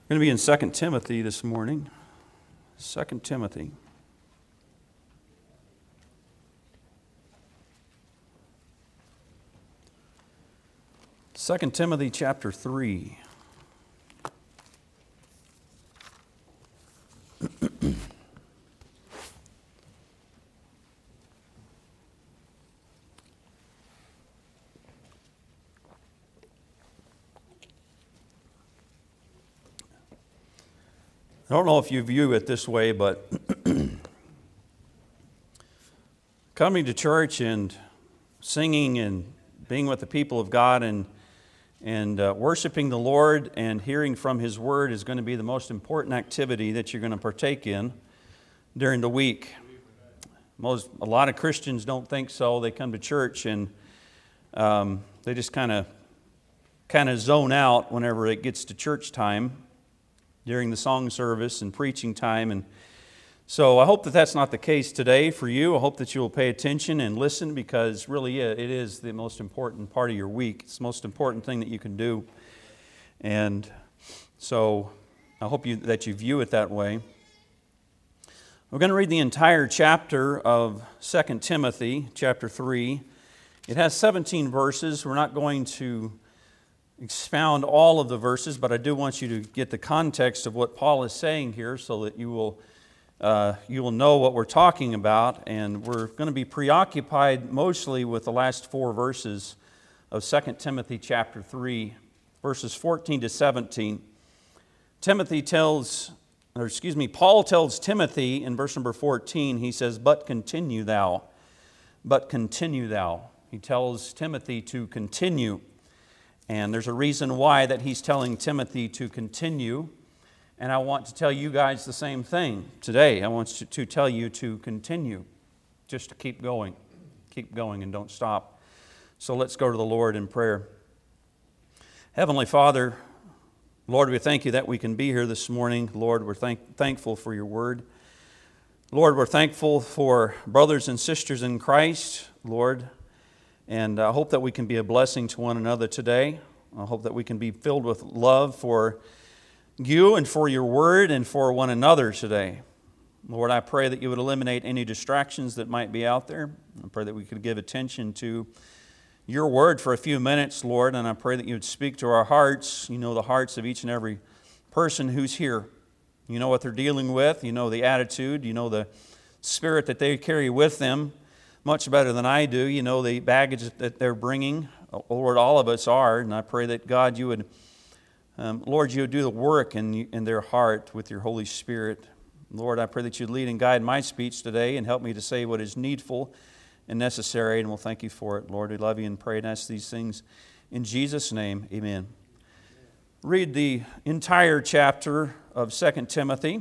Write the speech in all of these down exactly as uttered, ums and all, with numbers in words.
We're going to be in Second Timothy this morning. Second Timothy. Second Timothy chapter three. I don't know if you view it this way, but coming to church and singing and being with the people of God and and uh, worshiping the Lord and hearing from His Word is going to be the most important activity that you're going to partake in during the week. Most a lot of Christians don't think so. They come to church and um, they just kind of kind of zone out whenever it gets to church time, during the song service and preaching time. And so I hope that that's not the case today for you. I hope that you will pay attention and listen, because really it is the most important part of your week. It's the most important thing that you can do. And so I hope you, that you view it that way. We're going to read the entire chapter of Second Timothy, chapter three. It has seventeen verses. We're not going to expound all of the verses, but I do want you to get the context of what Paul is saying here so that you will uh, you will know what we're talking about. And we're going to be preoccupied mostly with the last four verses of Second Timothy chapter three, verses fourteen to seventeen. Timothy tells, or excuse me, Paul tells Timothy in verse number fourteen, he says, "But continue thou, but continue thou." He tells Timothy to continue. And there's a reason why that he's telling Timothy to continue. And I want to tell you guys the same thing today. I want to, to tell you to continue, just to keep going. Keep going and don't stop. So let's go to the Lord in prayer. Heavenly Father, Lord, we thank you that we can be here this morning. Lord, we're thank, thankful for your word. Lord, we're thankful for brothers and sisters in Christ, Lord. And I hope that we can be a blessing to one another today. I hope that we can be filled with love for you and for your word and for one another today. Lord, I pray that you would eliminate any distractions that might be out there. I pray that we could give attention to your word for a few minutes, Lord, and I pray that you would speak to our hearts. You know the hearts of each and every person who's here. You know what they're dealing with. You know the attitude. You know the spirit that they carry with them much better than I do. You know the baggage that they're bringing. Lord, all of us are, and I pray that, God, you would, um, Lord, you would do the work in, in their heart with your Holy Spirit. Lord, I pray that you'd lead and guide my speech today and help me to say what is needful and necessary, and we'll thank you for it. Lord, we love you and pray and ask these things in Jesus' name. Amen. Read the entire chapter of Second Timothy.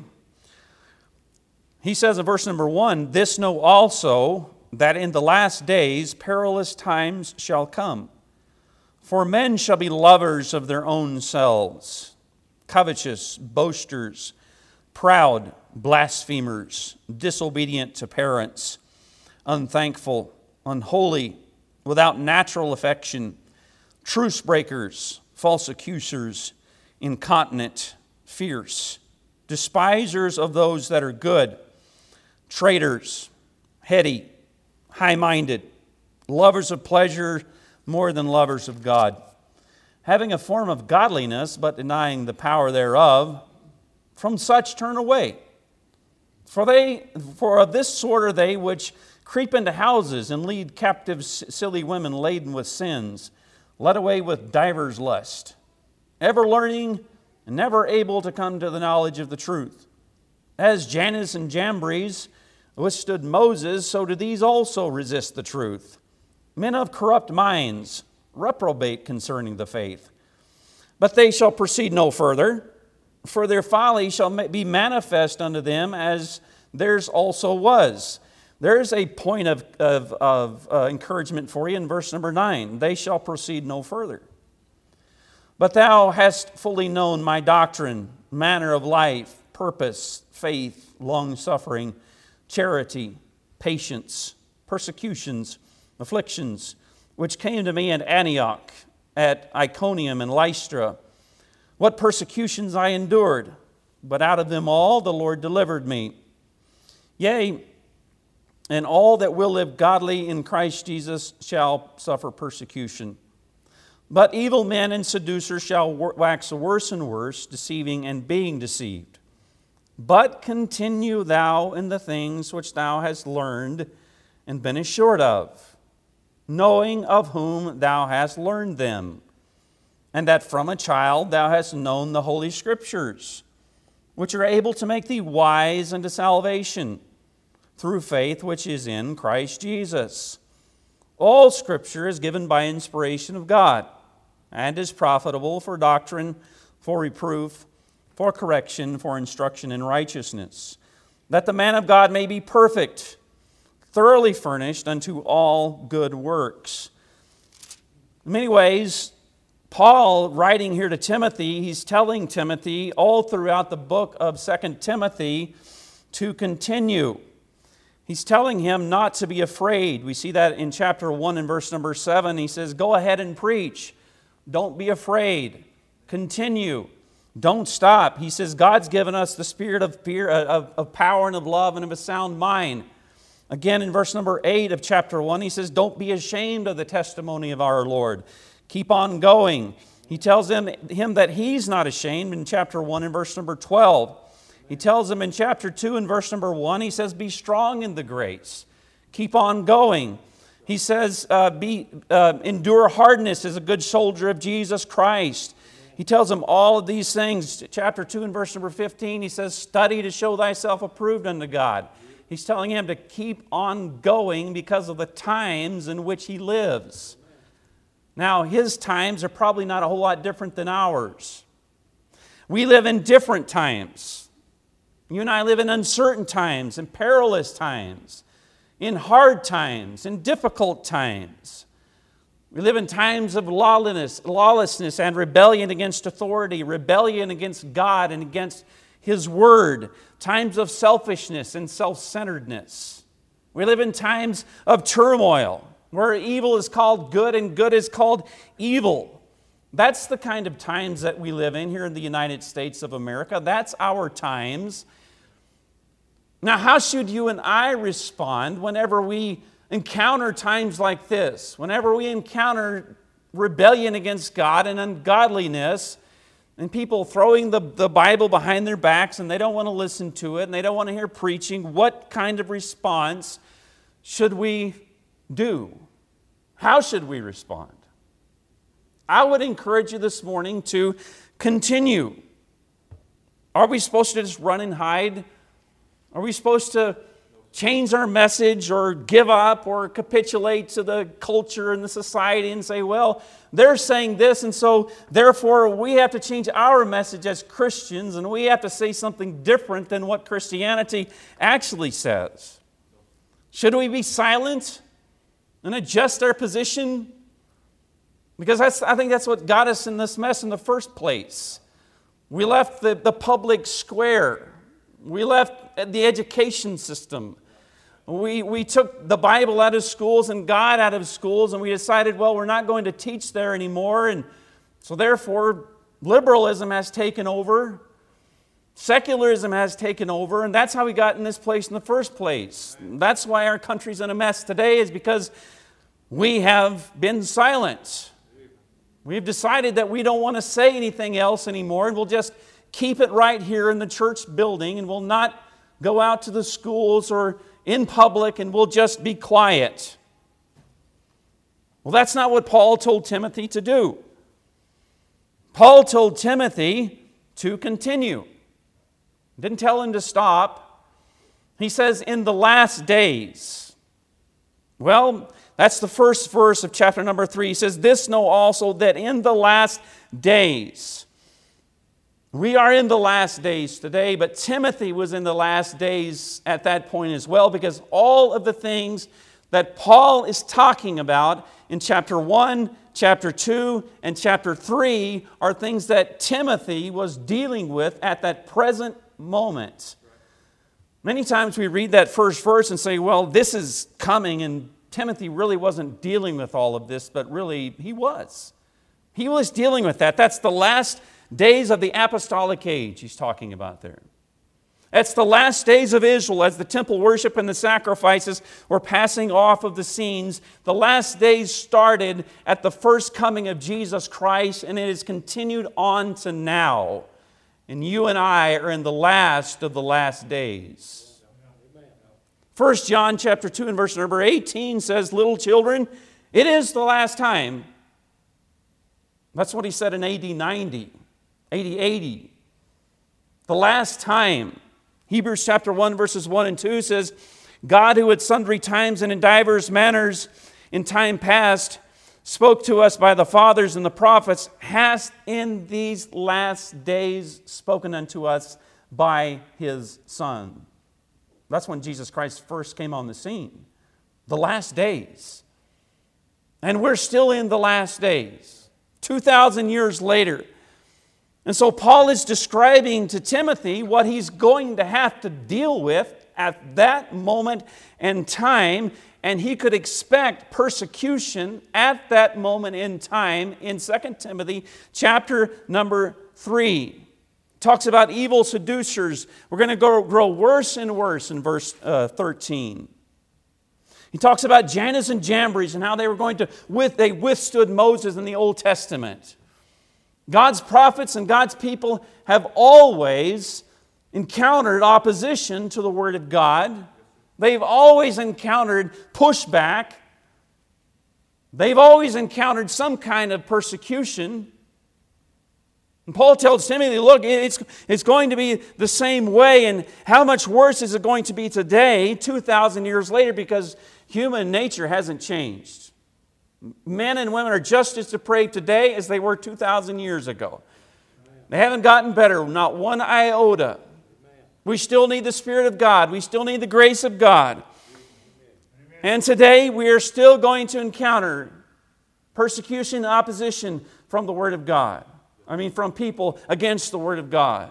He says in verse number one, "This know also, that in the last days perilous times shall come. For men shall be lovers of their own selves, covetous, boasters, proud, blasphemers, disobedient to parents, unthankful, unholy, without natural affection, truce breakers, false accusers, incontinent, fierce, despisers of those that are good, traitors, heady, high-minded, lovers of pleasure more than lovers of God, having a form of godliness, but denying the power thereof. From such turn away. For they, for of this sort are they which creep into houses and lead captive silly women laden with sins, led away with divers lust, ever learning and never able to come to the knowledge of the truth. As Jannes and Jambres withstood Moses, so do these also resist the truth. Men of corrupt minds reprobate concerning the faith. But they shall proceed no further, for their folly shall be manifest unto them, as theirs also was." There's a point of, of, of uh, encouragement for you in verse number nine. They shall proceed no further. "But thou hast fully known my doctrine, manner of life, purpose, faith, long-suffering, charity, patience, persecutions, afflictions, which came to me at Antioch, at Iconium and Lystra, what persecutions I endured, but out of them all the Lord delivered me. Yea, and all that will live godly in Christ Jesus shall suffer persecution. But evil men and seducers shall wax worse and worse, deceiving and being deceived. But continue thou in the things which thou hast learned and been assured of, knowing of whom thou hast learned them, and that from a child thou hast known the Holy Scriptures, which are able to make thee wise unto salvation, through faith which is in Christ Jesus. All Scripture is given by inspiration of God, and is profitable for doctrine, for reproof, for correction, for instruction in righteousness, that the man of God may be perfect, thoroughly furnished unto all good works. In many ways, Paul, writing here to Timothy, he's telling Timothy all throughout the book of Second Timothy to continue. He's telling him not to be afraid. We see that in chapter one and verse number seven. He says, go ahead and preach. Don't be afraid. Continue. Don't stop. He says, God's given us the spirit of fear, of, of power and of love and of a sound mind. Again, in verse number eight of chapter one, he says, don't be ashamed of the testimony of our Lord. Keep on going. He tells him, him that he's not ashamed in chapter one and verse number twelve. He tells him in chapter two and verse number one, he says, be strong in the grace. Keep on going. He says, uh, be uh, endure hardness as a good soldier of Jesus Christ. He tells him all of these things. Chapter two and verse number fifteen, he says, study to show thyself approved unto God. He's telling him to keep on going because of the times in which he lives. Now, his times are probably not a whole lot different than ours. We live in different times. You and I live in uncertain times, in perilous times, in hard times, in difficult times. We live in times of lawlessness, lawlessness and rebellion against authority, rebellion against God and against His Word, times of selfishness and self-centeredness. We live in times of turmoil, where evil is called good and good is called evil. That's the kind of times that we live in here in the United States of America. That's our times. Now, how should you and I respond whenever we encounter times like this? Whenever we encounter rebellion against God and ungodliness, and people throwing the, the Bible behind their backs and they don't want to listen to it and they don't want to hear preaching, what kind of response should we do? How should we respond? I would encourage you this morning to continue. Are we supposed to just run and hide? Are we supposed to change our message or give up or capitulate to the culture and the society and say, well, they're saying this, and so therefore we have to change our message as Christians and we have to say something different than what Christianity actually says? Should we be silent and adjust our position? Because that's, I think that's what got us in this mess in the first place. We left the, the public square. We left the education system. We, we took the Bible out of schools and God out of schools, and we decided, well, we're not going to teach there anymore. And so therefore, liberalism has taken over. Secularism has taken over, and that's how we got in this place in the first place. That's why our country's in a mess today, is because we have been silent. We've decided that we don't want to say anything else anymore, and we'll just keep it right here in the church building, and we'll not go out to the schools or in public, and we'll just be quiet. Well, that's not what Paul told Timothy to do. Paul told Timothy to continue. He didn't tell him to stop. He says, in the last days. Well, that's the first verse of chapter number three. He says, this know also that in the last days. We are in the last days today, but Timothy was in the last days at that point as well, because all of the things that Paul is talking about in chapter one, chapter two, and chapter three are things that Timothy was dealing with at that present moment. Many times we read that first verse and say, well, this is coming, and Timothy really wasn't dealing with all of this, but really he was. He was dealing with that. That's the last days of the apostolic age he's talking about there. That's the last days of Israel as the temple worship and the sacrifices were passing off of the scenes. The last days started at the first coming of Jesus Christ, and it has continued on to now. And you and I are in the last of the last days. First John chapter two and verse number eighteen says, "Little children, it is the last time." That's what he said in A D ninety, A D eighty. The last time. Hebrews chapter one verses one and two says, "God, who at sundry times and in divers manners in time past spoke to us by the fathers and the prophets, hath in these last days spoken unto us by His Son." That's when Jesus Christ first came on the scene. The last days. And we're still in the last days. two thousand years later. And so Paul is describing to Timothy what he's going to have to deal with at that moment and time, and he could expect persecution at that moment in time in Second Timothy chapter number three. It talks about evil seducers. We're going to go, grow worse and worse in verse uh, thirteen. He talks about Jannes and Jambres and how they were going to, with, they withstood Moses in the Old Testament. God's prophets and God's people have always encountered opposition to the Word of God. They've always encountered pushback. They've always encountered some kind of persecution. And Paul tells Timothy, look, it's, it's going to be the same way, and how much worse is it going to be today, two thousand years later, because human nature hasn't changed. Men and women are just as depraved today as they were two thousand years ago. They haven't gotten better, not one iota. We still need the Spirit of God. We still need the grace of God. And today we are still going to encounter persecution and opposition from the Word of God. I mean, from people against the Word of God.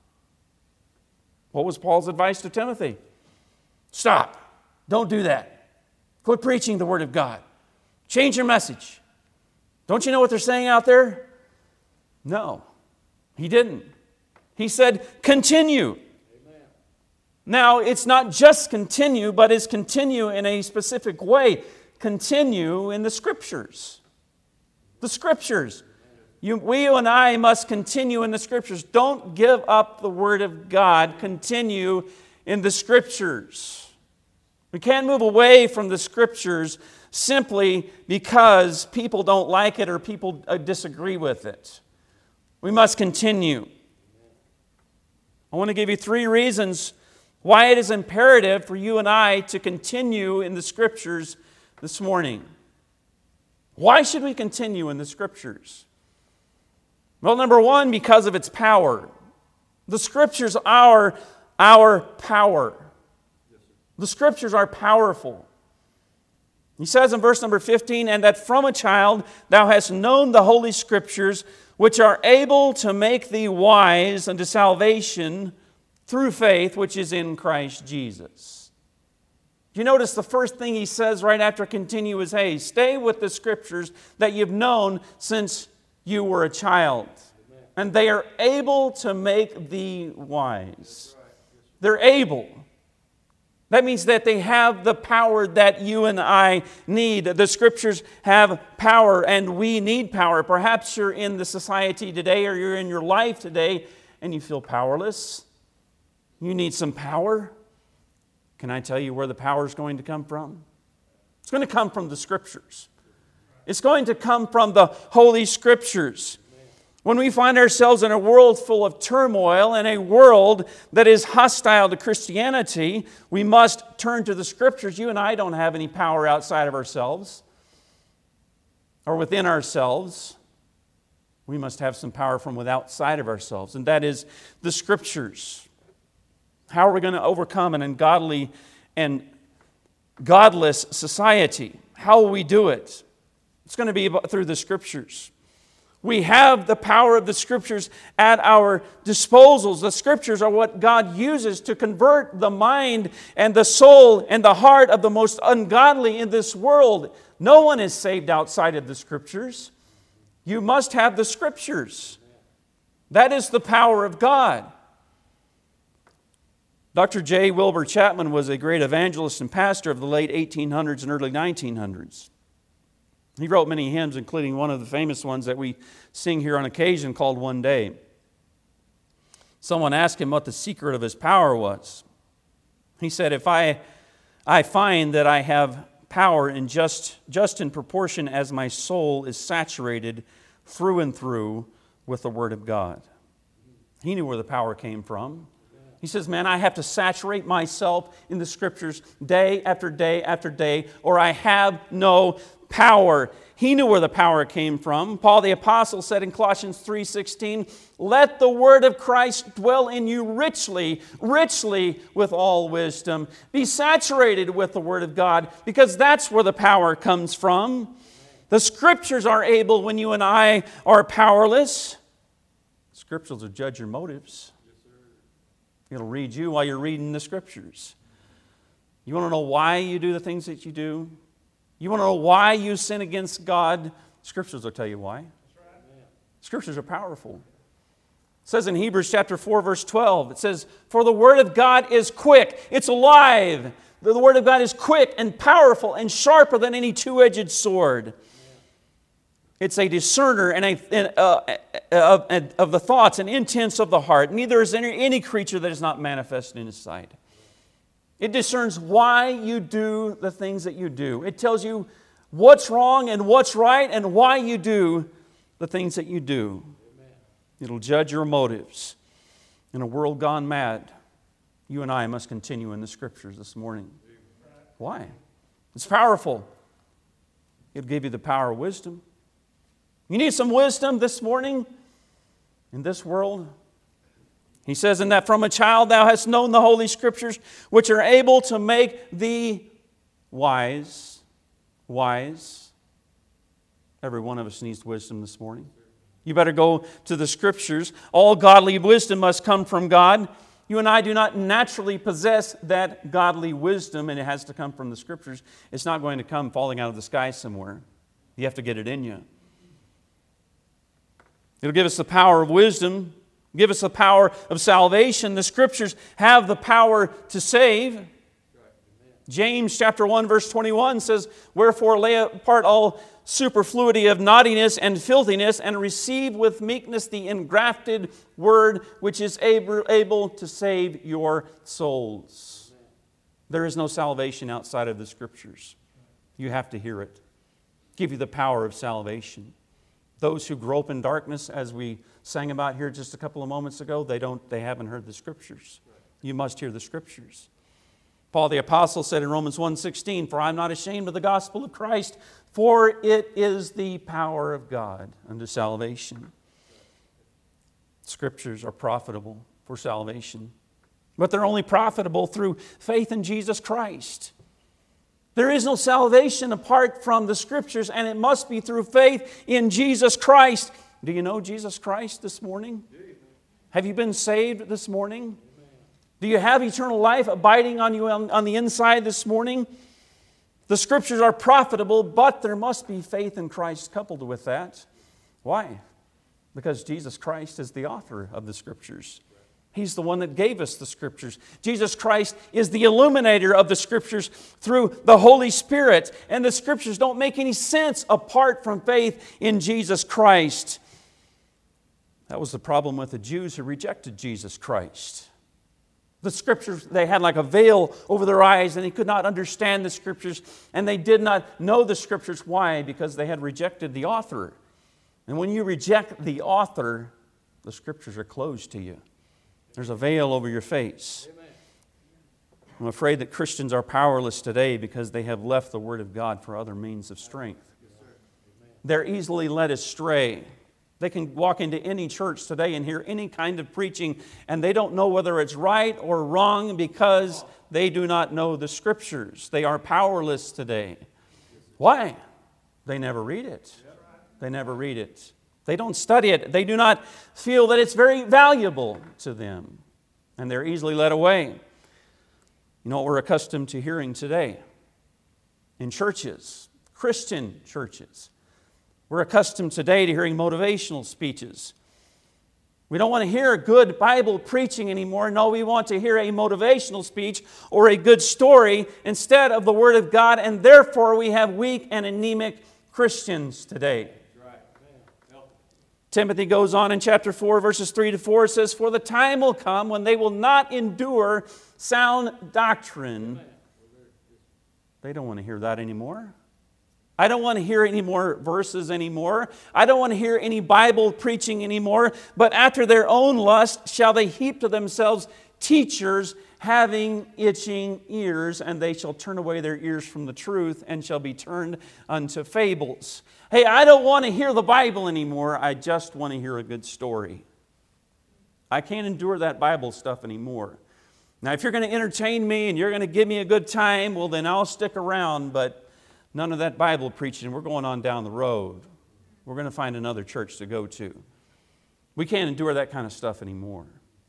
What was Paul's advice to Timothy? Stop. Don't do that. Quit preaching the Word of God. Change your message. Don't you know what they're saying out there? No, he didn't. He said, continue. Amen. Now, it's not just continue, but it's continue in a specific way. Continue in the Scriptures. The Scriptures. You, we and I must continue in the Scriptures. Don't give up the Word of God. Continue in the Scriptures. We can't move away from the Scriptures simply because people don't like it or people disagree with it. We must continue. I want to give you three reasons why it is imperative for you and I to continue in the Scriptures this morning. Why should we continue in the Scriptures? Well, number one, because of its power. The Scriptures are our power. The Scriptures are powerful. He says in verse number fifteen, "And that from a child thou hast known the Holy Scriptures, which are able to make thee wise unto salvation through faith which is in Christ Jesus." Do you notice the first thing he says right after continue is, hey, stay with the Scriptures that you've known since you were a child. Amen. And they are able to make thee wise. They're able. That means that they have the power that you and I need. The Scriptures have power, and we need power. Perhaps you're in the society today, or you're in your life today, and you feel powerless. You need some power. Can I tell you where the power is going to come from? It's going to come from the Scriptures. It's going to come from the Holy Scriptures. When we find ourselves in a world full of turmoil and a world that is hostile to Christianity, we must turn to the Scriptures. You and I don't have any power outside of ourselves or within ourselves. We must have some power from outside of ourselves, and that is the Scriptures. How are we going to overcome an ungodly and godless society? How will we do it? It's going to be through the Scriptures. We have the power of the Scriptures at our disposals. The Scriptures are what God uses to convert the mind and the soul and the heart of the most ungodly in this world. No one is saved outside of the Scriptures. You must have the Scriptures. That is the power of God. Doctor J. Wilbur Chapman was a great evangelist and pastor of the late eighteen hundreds and early nineteen hundreds. He wrote many hymns, including one of the famous ones that we sing here on occasion called One Day. Someone asked him what the secret of his power was. He said, if I, I find that I have power in just, just in proportion as my soul is saturated through and through with the Word of God. He knew where the power came from. He says, man, I have to saturate myself in the Scriptures day after day after day, or I have no power. He knew where the power came from. Paul the Apostle said in Colossians three sixteen, let the word of Christ dwell in you richly, richly with all wisdom. Be saturated with the Word of God, because that's where the power comes from. The Scriptures are able when you and I are powerless. Scriptures will judge your motives. It'll read you while you're reading the Scriptures. You want to know why you do the things that you do? You want to know why you sin against God? Scriptures will tell you why. Scriptures are powerful. It says in Hebrews chapter four, verse twelve, it says, for the Word of God is quick. It's alive. The Word of God is quick and powerful and sharper than any two-edged sword. It's a discerner and a, uh, uh, of the thoughts and intents of the heart. Neither is any, any creature that is not manifest in His sight. It discerns why you do the things that you do. It tells you what's wrong and what's right and why you do the things that you do. Amen. It'll judge your motives. In a world gone mad, you and I must continue in the Scriptures this morning. Why? It's powerful. It'll give you the power of wisdom. You need some wisdom this morning in this world. He says, in that from a child thou hast known the Holy Scriptures, which are able to make thee wise. Wise. Every one of us needs wisdom this morning. You better go to the Scriptures. All godly wisdom must come from God. You and I do not naturally possess that godly wisdom, and it has to come from the Scriptures. It's not going to come falling out of the sky somewhere. You have to get it in you. It'll give us the power of wisdom, give us the power of salvation. The Scriptures have the power to save. James chapter one, verse twenty-one says, wherefore lay apart all superfluity of naughtiness and filthiness, and receive with meekness the engrafted word, which is able, able to save your souls. There is no salvation outside of the Scriptures. You have to hear it. Give you the power of salvation. Those who grope in darkness, as we sang about here just a couple of moments ago, they don't, they haven't heard the Scriptures. You must hear the Scriptures. Paul the Apostle said in Romans one sixteen, for I am not ashamed of the gospel of Christ, for it is the power of God unto salvation. Scriptures are profitable for salvation, but they're only profitable through faith in Jesus Christ. There is no salvation apart from the Scriptures, and it must be through faith in Jesus Christ. Do you know Jesus Christ this morning? Have you been saved this morning? Do you have eternal life abiding on you on, on the inside this morning? The Scriptures are profitable, but there must be faith in Christ coupled with that. Why? Because Jesus Christ is the author of the Scriptures. He's the one that gave us the Scriptures. Jesus Christ is the illuminator of the Scriptures through the Holy Spirit. And the Scriptures don't make any sense apart from faith in Jesus Christ. That was the problem with the Jews who rejected Jesus Christ. The Scriptures, they had like a veil over their eyes, and they could not understand the Scriptures, and they did not know the Scriptures. Why? Because they had rejected the author. And when you reject the author, the Scriptures are closed to you. There's a veil over your face. Amen. I'm afraid that Christians are powerless today because they have left the Word of God for other means of strength. Yes, they're easily led astray. They can walk into any church today and hear any kind of preaching, and they don't know whether it's right or wrong because they do not know the Scriptures. They are powerless today. Why? They never read it. They never read it. They don't study it. They do not feel that it's very valuable to them. And they're easily led away. You know what we're accustomed to hearing today? In churches, Christian churches. We're accustomed today to hearing motivational speeches. We don't want to hear good Bible preaching anymore. No, we want to hear a motivational speech or a good story instead of the Word of God, and therefore we have weak and anemic Christians today. Timothy goes on in chapter four, verses three to four, says, "For the time will come when they will not endure sound doctrine." They don't want to hear that anymore. I don't want to hear any more verses anymore. I don't want to hear any Bible preaching anymore. But after their own lust shall they heap to themselves teachers having itching ears, and they shall turn away their ears from the truth and shall be turned unto fables. Hey, I don't want to hear the Bible anymore. I just want to hear a good story. I can't endure that Bible stuff anymore. Now, if you're going to entertain me and you're going to give me a good time, well, then I'll stick around, but none of that Bible preaching. We're going on down the road. We're going to find another church to go to. We can't endure that kind of stuff anymore.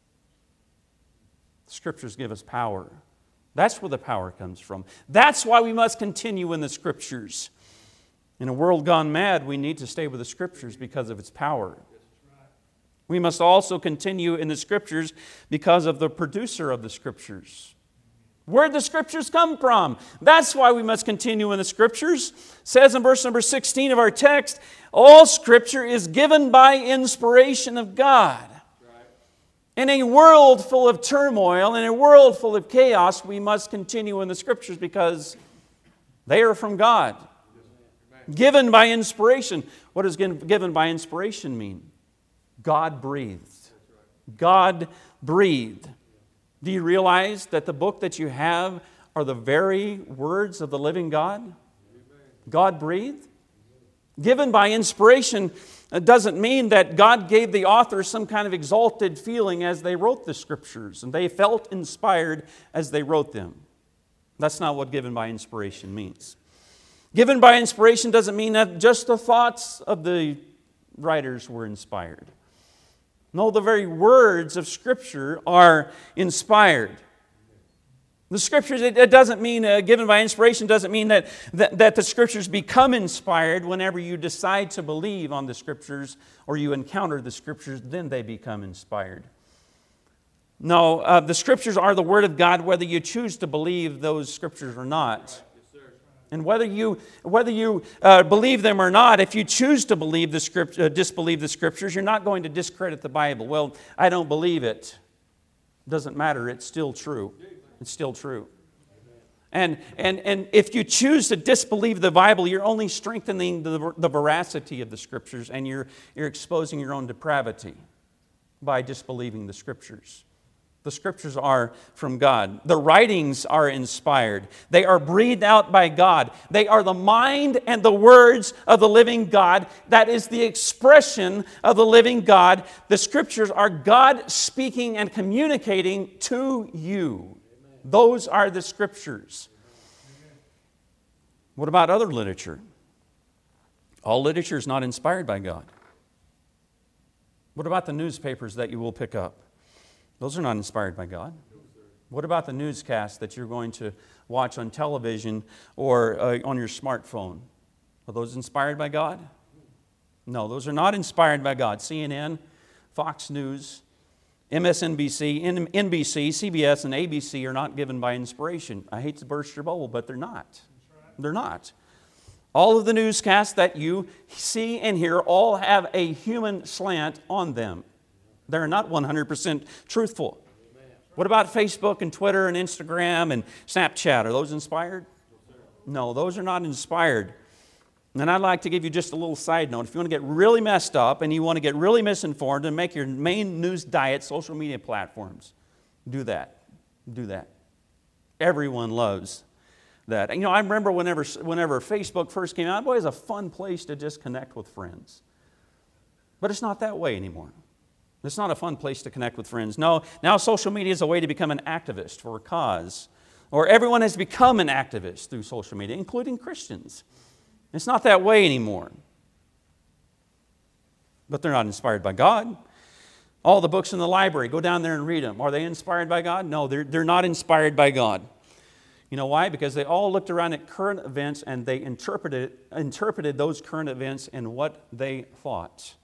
The Scriptures give us power. That's where the power comes from. That's why we must continue in the Scriptures. In a world gone mad, we need to stay with the Scriptures because of its power. We must also continue in the Scriptures because of the producer of the Scriptures. Where'd the Scriptures come from? That's why we must continue in the Scriptures. It says in verse number sixteen of our text, all Scripture is given by inspiration of God. In a world full of turmoil, in a world full of chaos, we must continue in the Scriptures because they are from God. Given by inspiration. What does given by inspiration mean? God breathed. God breathed. Do you realize that the book that you have are the very words of the living God? God breathed. Given by inspiration doesn't mean that God gave the author some kind of exalted feeling as they wrote the Scriptures and they felt inspired as they wrote them. That's not what given by inspiration means. Given by inspiration doesn't mean that just the thoughts of the writers were inspired. No, the very words of Scripture are inspired. The Scriptures, it, it doesn't mean, uh, given by inspiration doesn't mean that, that, that the Scriptures become inspired whenever you decide to believe on the Scriptures or you encounter the Scriptures, then they become inspired. No, uh, the Scriptures are the Word of God whether you choose to believe those Scriptures or not. And whether you whether you uh, believe them or not, if you choose to believe the script, uh, disbelieve the Scriptures, you're not going to discredit the Bible. Well, I don't believe it. Doesn't matter. It's still true. It's still true. And and and if you choose to disbelieve the Bible, you're only strengthening the, the veracity of the Scriptures, and you're you're exposing your own depravity by disbelieving the Scriptures. The Scriptures are from God. The writings are inspired. They are breathed out by God. They are the mind and the words of the living God. That is the expression of the living God. The Scriptures are God speaking and communicating to you. Those are the Scriptures. What about other literature? All literature is not inspired by God. What about the newspapers that you will pick up? Those are not inspired by God. What about the newscasts that you're going to watch on television or uh, on your smartphone? Are those inspired by God? No, those are not inspired by God. C N N, Fox News, M S N B C, N B C, C B S, and A B C are not given by inspiration. I hate to burst your bubble, but they're not. They're not. All of the newscasts that you see and hear all have a human slant on them. They're not one hundred percent truthful. What about Facebook and Twitter and Instagram and Snapchat? Are those inspired? No, those are not inspired. And I'd like to give you just a little side note. If you want to get really messed up and you want to get really misinformed and make your main news diet social media platforms, do that. Do that. Everyone loves that. And, you know, I remember whenever, whenever Facebook first came out, boy, it was a fun place to just connect with friends. But it's not that way anymore. It's not a fun place to connect with friends. No, now social media is a way to become an activist for a cause. Or everyone has become an activist through social media, including Christians. It's not that way anymore. But they're not inspired by God. All the books in the library, go down there and read them. Are they inspired by God? No, they're, they're not inspired by God. You know why? Because they all looked around at current events and they interpreted, interpreted those current events in what they thought.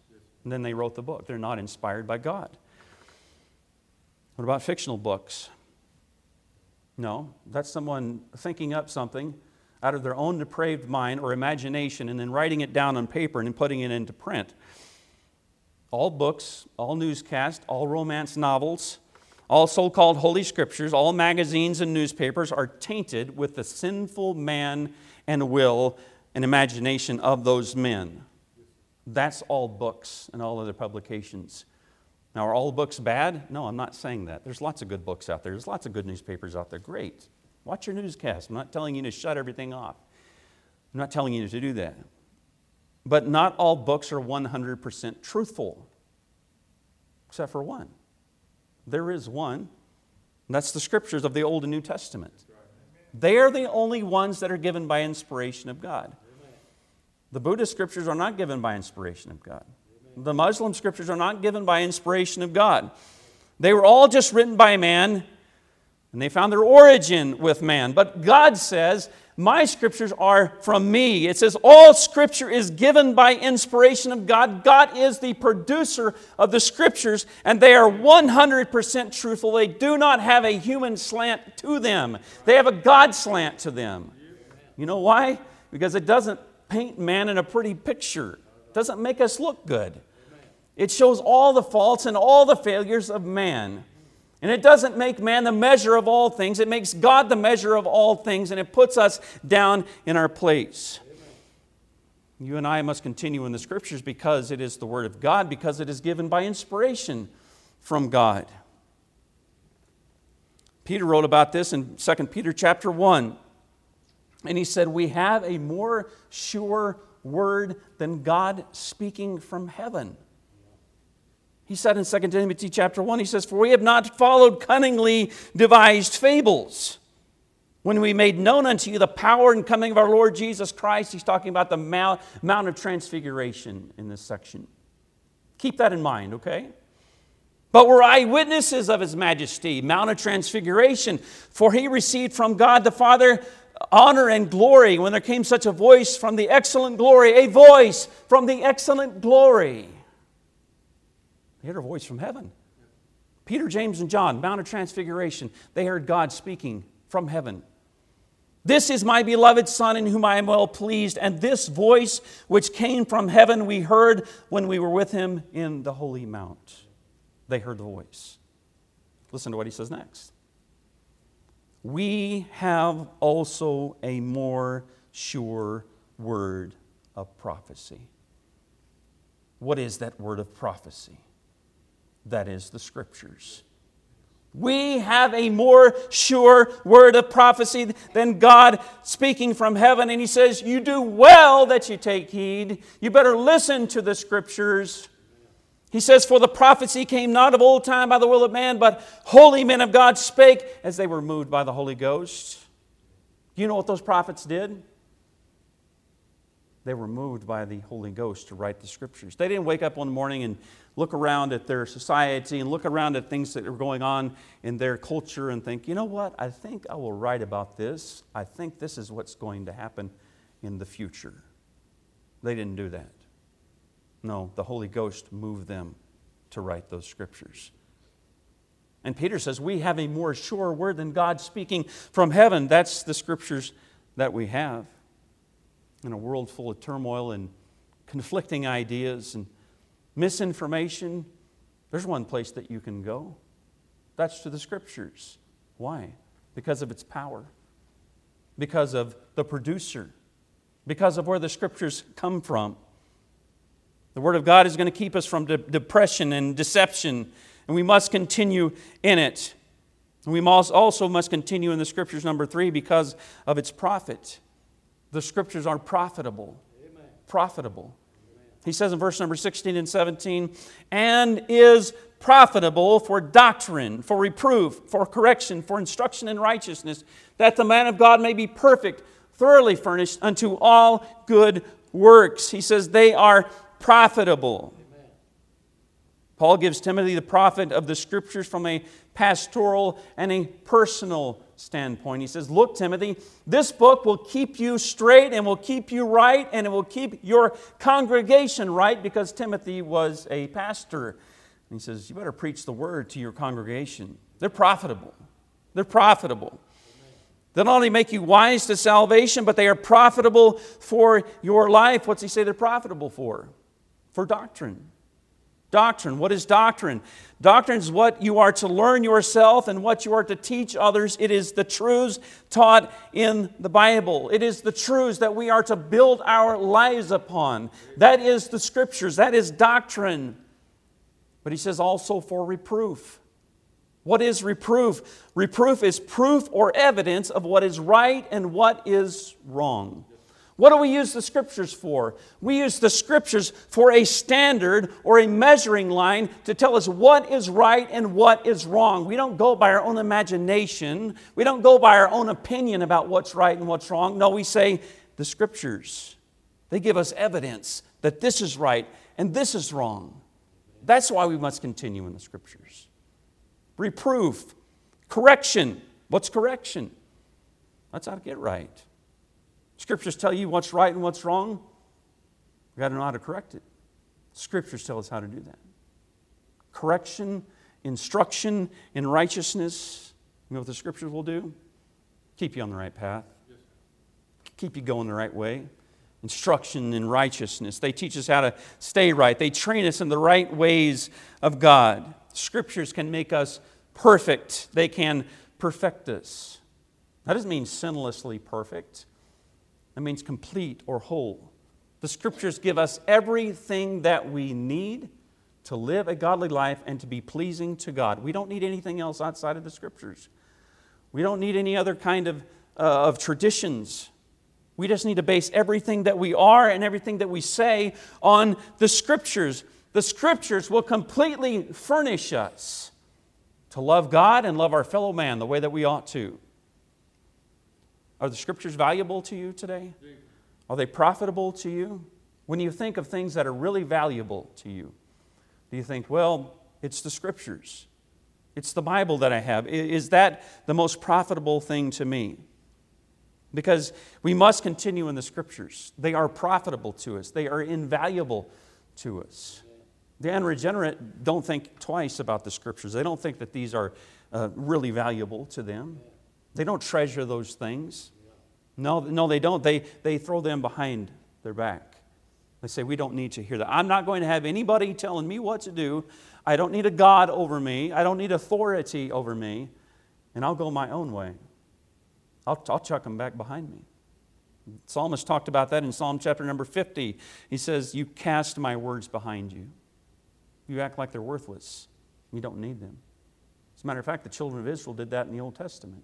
And then they wrote the book. They're not inspired by God. What about fictional books? No, that's someone thinking up something out of their own depraved mind or imagination and then writing it down on paper and then putting it into print. All books, all newscasts, all romance novels, all so-called holy scriptures, all magazines and newspapers are tainted with the sinful man and will and imagination of those men. That's all books and all other publications. Now, are all books bad? No, I'm not saying that. There's lots of good books out there. There's lots of good newspapers out there. Great. Watch your newscast. I'm not telling you to shut everything off. I'm not telling you to do that. But not all books are one hundred percent truthful, except for one. There is one, and that's the scriptures of the Old and New Testament. They are the only ones that are given by inspiration of God. The Buddhist scriptures are not given by inspiration of God. The Muslim scriptures are not given by inspiration of God. They were all just written by man, and they found their origin with man. But God says, my scriptures are from me. It says all scripture is given by inspiration of God. God is the producer of the scriptures, and they are one hundred percent truthful. They do not have a human slant to them. They have a God slant to them. You know why? Because it doesn't paint man in a pretty picture. It doesn't make us look good. It shows all the faults and all the failures of man. And it doesn't make man the measure of all things. It makes God the measure of all things, and it puts us down in our place. You and I must continue in the Scriptures because it is the Word of God, because it is given by inspiration from God. Peter wrote about this in Second Peter chapter one. And he said, we have a more sure word than God speaking from heaven. He said in Second Timothy chapter one, he says, for we have not followed cunningly devised fables. When we made known unto you the power and coming of our Lord Jesus Christ, he's talking about the Mount, Mount of Transfiguration in this section. Keep that in mind, okay? But we're eyewitnesses of his majesty, Mount of Transfiguration, for he received from God the Father honor and glory when there came such a voice from the excellent glory, a voice from the excellent glory. They heard a voice from heaven. Peter, James, and John, Mount of Transfiguration, they heard God speaking from heaven. This is my beloved Son in whom I am well pleased, and this voice which came from heaven we heard when we were with him in the holy mount. They heard the voice. Listen to what he says next. We have also a more sure word of prophecy. What is that word of prophecy? That is the Scriptures. We have a more sure word of prophecy than God speaking from heaven. And he says, you do well that you take heed. You better listen to the Scriptures. He says, for the prophecy came not of old time by the will of man, but holy men of God spake as they were moved by the Holy Ghost. Do you know what those prophets did? They were moved by the Holy Ghost to write the Scriptures. They didn't wake up one morning and look around at their society and look around at things that are going on in their culture and think, you know what, I think I will write about this. I think this is what's going to happen in the future. They didn't do that. No, the Holy Ghost moved them to write those Scriptures. And Peter says, we have a more sure word than God speaking from heaven. That's the Scriptures that we have. In a world full of turmoil and conflicting ideas and misinformation, there's one place that you can go. That's to the Scriptures. Why? Because of its power. Because of the producer. Because of where the Scriptures come from. The Word of God is going to keep us from de- depression and deception, and we must continue in it. And we must also must continue in the Scriptures, number three, because of its profit. The Scriptures are profitable. Amen. Profitable. Amen. He says in verse number sixteen and seventeen, and is profitable for doctrine, for reproof, for correction, for instruction in righteousness, that the man of God may be perfect, thoroughly furnished unto all good works. He says they are profitable. Amen. Paul gives Timothy the profit of the Scriptures from a pastoral and a personal standpoint. He says, look, Timothy, this book will keep you straight and will keep you right, and it will keep your congregation right, because Timothy was a pastor. And he says, you better preach the word to your congregation. They're profitable. They're profitable. They not only make you wise to salvation, but they are profitable for your life. What's he say they're profitable for? For doctrine. Doctrine. What is doctrine? Doctrine is what you are to learn yourself and what you are to teach others. It is the truths taught in the Bible. It is the truths that we are to build our lives upon. That is the Scriptures. That is doctrine. But he says also for reproof. What is reproof? Reproof is proof or evidence of what is right and what is wrong. What do we use the Scriptures for? We use the Scriptures for a standard or a measuring line to tell us what is right and what is wrong. We don't go by our own imagination. We don't go by our own opinion about what's right and what's wrong. No, we say the Scriptures. They give us evidence that this is right and this is wrong. That's why we must continue in the Scriptures. Reproof, correction. What's correction? That's how to get right. Scriptures tell you what's right and what's wrong. We've got to know how to correct it. Scriptures tell us how to do that. Correction, instruction in righteousness. You know what the Scriptures will do? Keep you on the right path. Keep you going the right way. Instruction in righteousness. They teach us how to stay right. They train us in the right ways of God. Scriptures can make us perfect. They can perfect us. That doesn't mean sinlessly perfect. That means complete or whole. The Scriptures give us everything that we need to live a godly life and to be pleasing to God. We don't need anything else outside of the Scriptures. We don't need any other kind of, uh, of traditions. We just need to base everything that we are and everything that we say on the Scriptures. The Scriptures will completely furnish us to love God and love our fellow man the way that we ought to. Are the Scriptures valuable to you today? Are they profitable to you? When you think of things that are really valuable to you, do you think, well, it's the Scriptures. It's the Bible that I have. Is that the most profitable thing to me? Because we must continue in the Scriptures. They are profitable to us. They are invaluable to us. The unregenerate don't think twice about the Scriptures. They don't think that these are uh, really valuable to them. They don't treasure those things. No, no, they don't. They, they throw them behind their back. They say, we don't need to hear that. I'm not going to have anybody telling me what to do. I don't need a God over me. I don't need authority over me. And I'll go my own way. I'll, I'll chuck them back behind me. The psalmist talked about that in Psalm chapter number fifty. He says, you cast my words behind you. You act like they're worthless. You don't need them. As a matter of fact, the children of Israel did that in the Old Testament.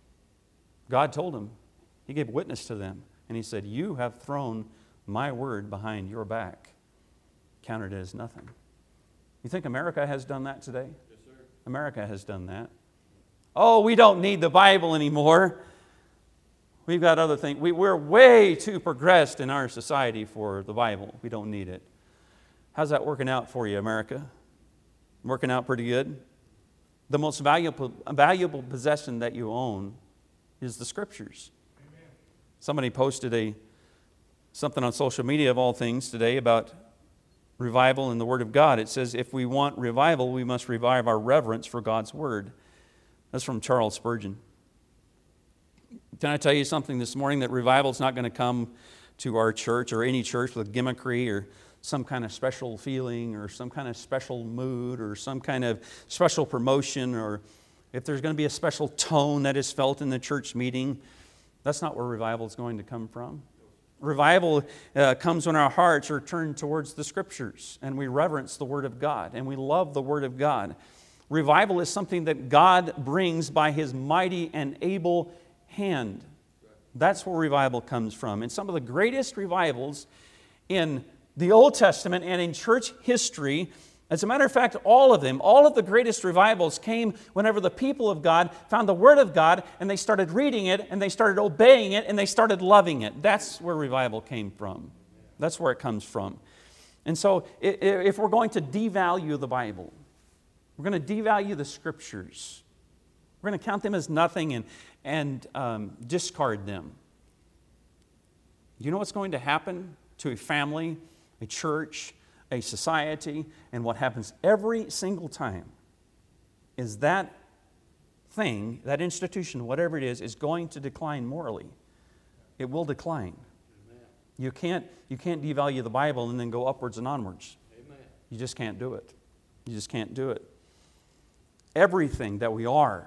God told them, He gave witness to them, and He said, you have thrown my word behind your back. Counted it as nothing. You think America has done that today? Yes, sir. America has done that. Oh, we don't need the Bible anymore. We've got other things. We, we're way too progressed in our society for the Bible. We don't need it. How's that working out for you, America? Working out pretty good? The most valuable, valuable possession that you own is the Scriptures. Amen. Somebody posted a something on social media of all things today about revival in the Word of God. It says, if we want revival, we must revive our reverence for God's Word. That's from Charles Spurgeon. Can I tell you something this morning? That revival is not going to come to our church or any church with gimmickry or some kind of special feeling or some kind of special mood or some kind of special promotion, or if there's going to be a special tone that is felt in the church meeting. That's not where revival is going to come from. Revival uh, comes when our hearts are turned towards the Scriptures and we reverence the Word of God and we love the Word of God. Revival is something that God brings by His mighty and able hand. That's where revival comes from. And some of the greatest revivals in the Old Testament and in church history, as a matter of fact, all of them, all of the greatest revivals came whenever the people of God found the Word of God and they started reading it and they started obeying it and they started loving it. That's where revival came from. That's where it comes from. And so if we're going to devalue the Bible, we're going to devalue the Scriptures, We're going to count them as nothing and, and um, discard them. You know what's going to happen to a family, a church, a society, and what happens every single time is that thing, that institution, whatever it is, is going to decline morally. It will decline. Amen. You can't, you can't devalue the Bible and then go upwards and onwards. Amen. You just can't do it. You just can't do it. Everything that we are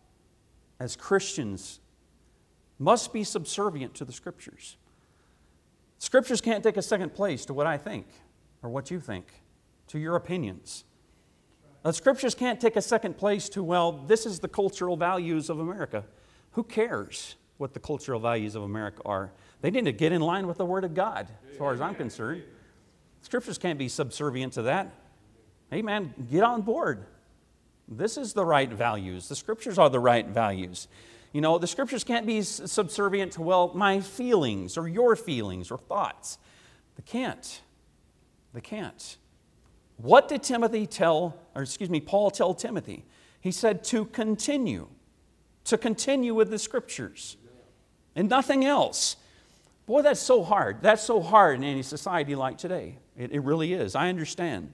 as Christians must be subservient to the Scriptures. Scriptures can't take a second place to what I think or what you think, to your opinions. The Scriptures can't take a second place to, well, this is the cultural values of America. Who cares what the cultural values of America are? They need to get in line with the Word of God, as far as I'm concerned. Scriptures can't be subservient to that. Hey, man, get on board. This is the right values. The Scriptures are the right values. You know, the Scriptures can't be subservient to, well, my feelings or your feelings or thoughts. They can't. They can't. What did Timothy tell, or excuse me, Paul tell Timothy? He said to continue, to continue with the Scriptures and nothing else. Boy, that's so hard. That's so hard in any society like today. It, it really is. I understand.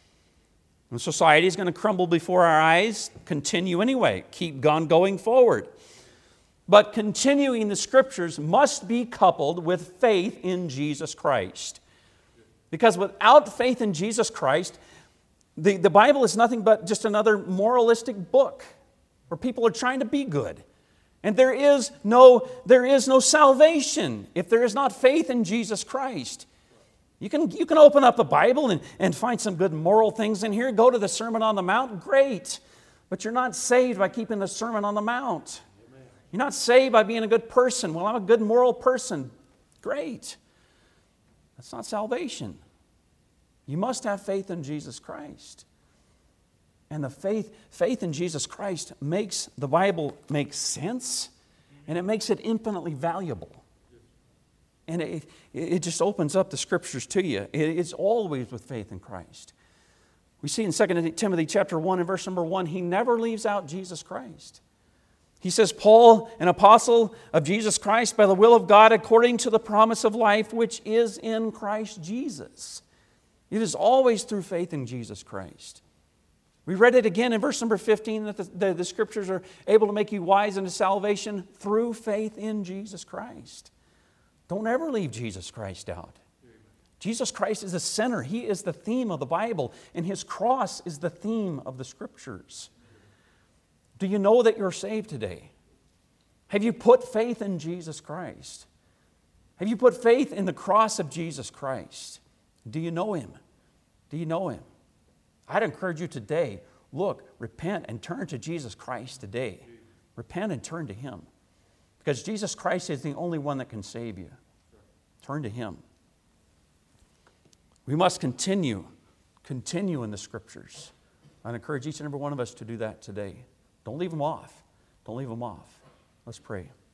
And society is going to crumble before our eyes. Continue anyway. Keep on going forward. But continuing the Scriptures must be coupled with faith in Jesus Christ. Because without faith in Jesus Christ, the, the Bible is nothing but just another moralistic book where people are trying to be good. And there is no, there is no salvation if there is not faith in Jesus Christ. You can, you can open up the Bible and, and find some good moral things in here. Go to the Sermon on the Mount, great. But you're not saved by keeping the Sermon on the Mount. Amen. You're not saved by being a good person. Well, I'm a good moral person. Great. That's not salvation. You must have faith in Jesus Christ. And the faith, faith in Jesus Christ makes the Bible make sense, and it makes it infinitely valuable. And it, it just opens up the Scriptures to you. It's always with faith in Christ. We see in Second Timothy chapter one and verse number one, he never leaves out Jesus Christ. He says, Paul, an apostle of Jesus Christ by the will of God according to the promise of life which is in Christ Jesus. It is always through faith in Jesus Christ. We read it again in verse number fifteen that the, the, the Scriptures are able to make you wise unto salvation through faith in Jesus Christ. Don't ever leave Jesus Christ out. Jesus Christ is the center. He is the theme of the Bible, and His cross is the theme of the Scriptures. Do you know that you're saved today? Have you put faith in Jesus Christ? Have you put faith in the cross of Jesus Christ? Do you know Him? Do you know Him? I'd encourage you today, look, repent and turn to Jesus Christ today. Repent and turn to Him. Because Jesus Christ is the only one that can save you. Turn to Him. We must continue, continue in the Scriptures. I'd encourage each and every one of us to do that today. Don't leave them off. Don't leave them off. Let's pray.